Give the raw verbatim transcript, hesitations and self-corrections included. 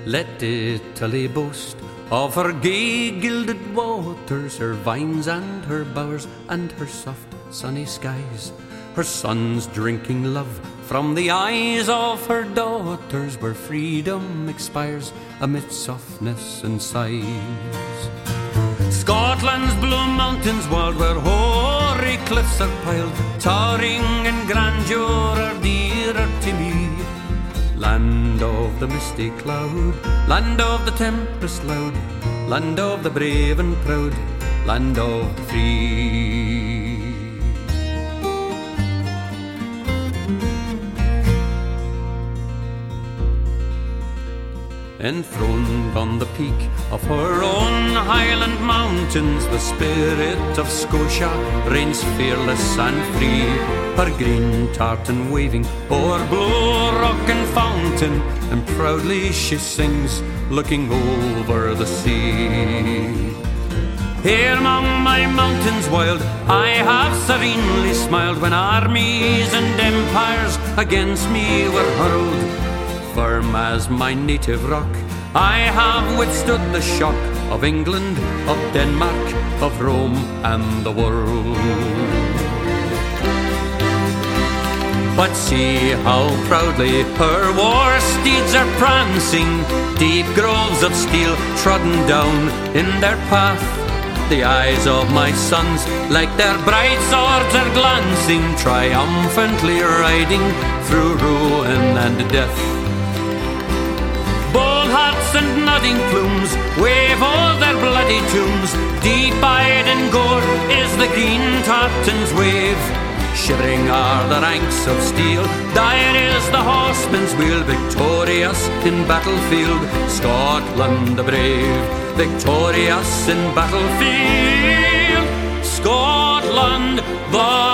Let Italy boast of her gay gilded waters, her vines and her bowers, and her soft sunny skies, her sons drinking love from the eyes of her daughters, where freedom expires amid softness and sighs. Scotland's blue mountains wild, where hoary cliffs are piled, towering in grandeur are dearer to me. Land of the misty cloud, land of the tempest loud, land of the brave and proud, land of the free. Enthroned on the peak of her own Highland mountains, the spirit of Scotia reigns fearless and free. Her green tartan waving o'er blue rock and fountain, and proudly she sings, looking over the sea. Here among my mountains wild, I have serenely smiled when armies and empires against me were hurled. Firm as my native rock, I have withstood the shock of England, of Denmark, of Rome and the world. But see how proudly her war steeds are prancing, deep groves of steel trodden down in their path. The eyes of my sons, like their bright swords, are glancing, triumphantly riding through ruin and death. Bold hearts and nodding plumes wave o'er their bloody tombs, deep-eyed in gore is the green tartan's wave. Shivering are the ranks of steel, dire is the horseman's wheel, victorious in battlefield, Scotland the brave. Victorious in battlefield, Scotland the